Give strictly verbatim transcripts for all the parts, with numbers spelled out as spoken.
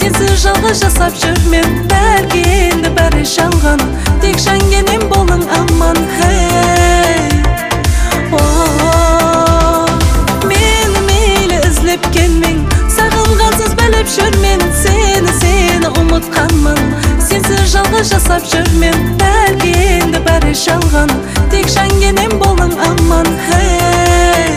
Sensiz жалғыз жасап жүрмен, бәлки енді бәрі жалған. Тек жәнгенем болың аман, хей. Мені мейлі ізлеп келмең, сағынғансыз біліп жүрмен, сені сені ұмытқанмын. Sensiz жалғыз жасап жүрмен, бәлки енді бәрі жалған. Тек жәнгенем болың аман, хей.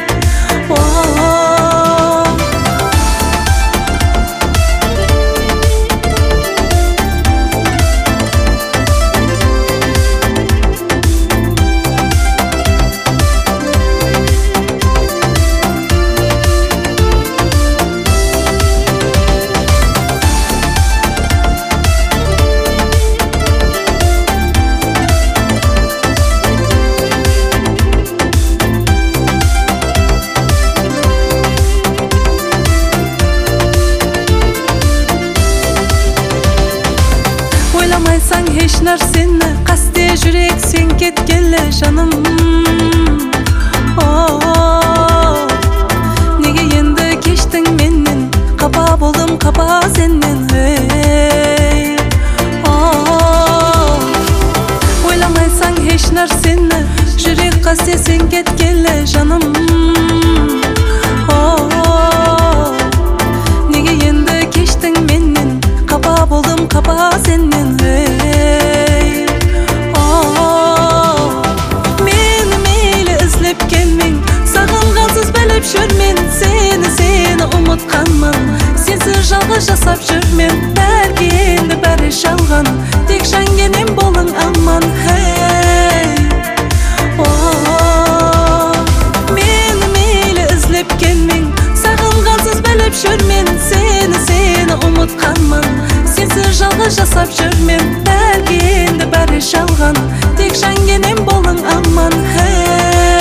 Ойламайсаң еш нәрсені, қасте жүрек сен кеткелі жаным. Неге енді кештің менен, қапа болдым қапа сенен. Ойламайсаң еш нәрсені, жүрек қасте сен кеткелі жаным. Неге енді кештің менен, қапа болдым қапа сенен. Жүрмен, сені сені ұмытқанмын. Сенсіз жалғыз жасап жүрмен, бәлки енді бәрі жалған. Тек жәнгенем болың аман, хей. Мені мейлі ізлеп келмең, сағынғансыз біліп жүрмен, сені сені ұмытқанмын. Сенсіз жалғыз жасап жүрмен, бәлки енді бәрі жалған. Тек жәнгенем болың аман, хей.